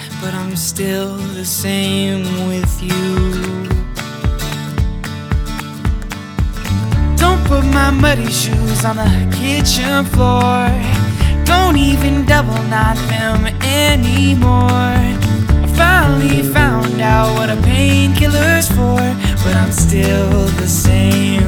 but I'm still the same with you. Don't put my muddy shoes on the kitchen floor. Don't even double knot them anymore. I finally found out what a painkiller's for, but I'm still the same